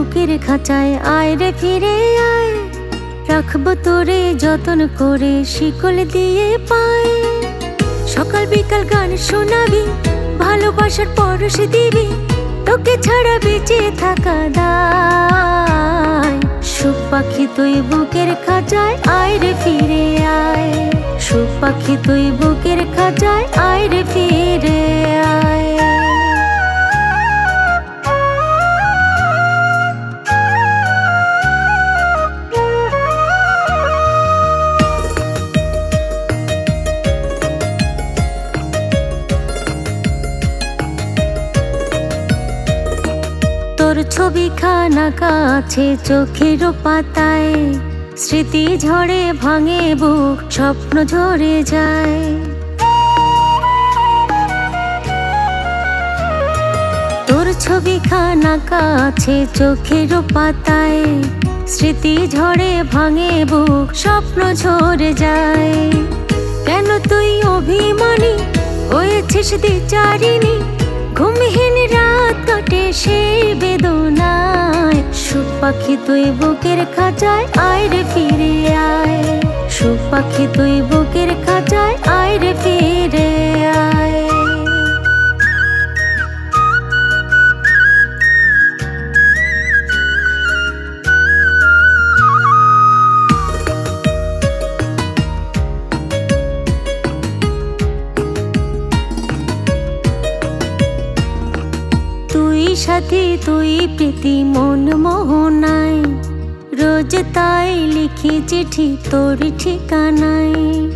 বুকের খাঁচায়, আয় রে ফিরে আয়। রাখবো তোরে যতন করে শিকল দিয়ে পায়। সকাল বিকাল গান শোনাবি, ভালোবাসার পরশ দিবি, তোকে ছাড়া বেঁচে থাকা দায়। সুখ পাখি তুই বুকের খাঁচায়, আয় রে ফিরে আয়। সুখ পাখি তুই বুকের খাঁচায়, আয় রে ফিরে আয়। তোর ছবিখানা কাছে চোখের পাতায়, স্মৃতি ঝরে ভাঙে বুক, স্বপ্ন ঝরে যায়। তোর ছবিখানা কাছে চোখের পাতায়, স্মৃতি ঝরে ভাঙে বুক, স্বপ্ন ঝরে যায়। কেন তুই অভিমানী হয়েছিস দ্বিচারিণী, ঘুমহীন রাত কাটে সেই বেদনায়। সুখ পাখি তুই বুকের খাঁচায়, আয় রে ফিরে আয়। সুখ পাখি তুই বুকের খাঁচায়, আয় রে ফিরে আয়। তুই সাথী তুই প্রীতি মন মোহনায়, রোজ তাই লিখি চিঠি তোর ঠিকানায়।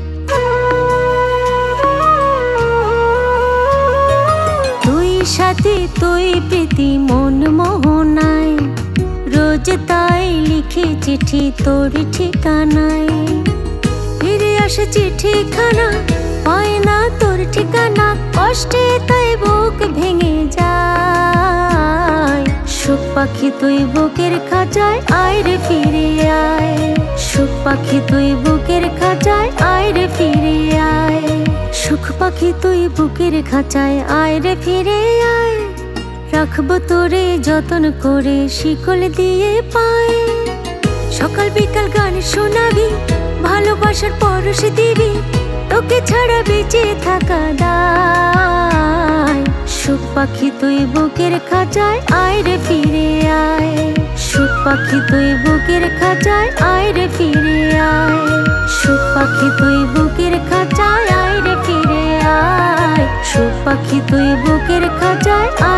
তুই সাথী তুই প্রীতি মন মোহনায়, রোজ তাই লিখি চিঠি তোর ঠিকানায়। ফিরে আসে চিঠিখানা, পায় না তোর ঠিকানা, কষ্টে তাই বুক ভেঙে যায়। সুখ পাখি তুই বুকের খাঁচায়, আয় রে ফিরে আয়। সুখ পাখি তুই বুকের খাঁচায়, আয় রে ফিরে আয়। সুখ পাখি তুই বুকের খাঁচায়, আয় রে ফিরে আয়। রাখবো তোরে যতন করে শিকল দিয়ে পায়। সকাল বিকাল গান শোনাবি, ভালোবাসার পরশ দিবি, তোকে ছাড়া বেঁচে থাকা দায়। সুখ পাখি তুই বুকের খাঁচায়, আয় রে ফিরে আয়। সুখ পাখি তুই বুকের খাঁচায়, আয় রে ফিরে আয়। সুখ পাখি তুই বুকের খাঁচায়, আয় রে ফিরে আয়। সুখ পাখি তুই বুকের খাঁচায়,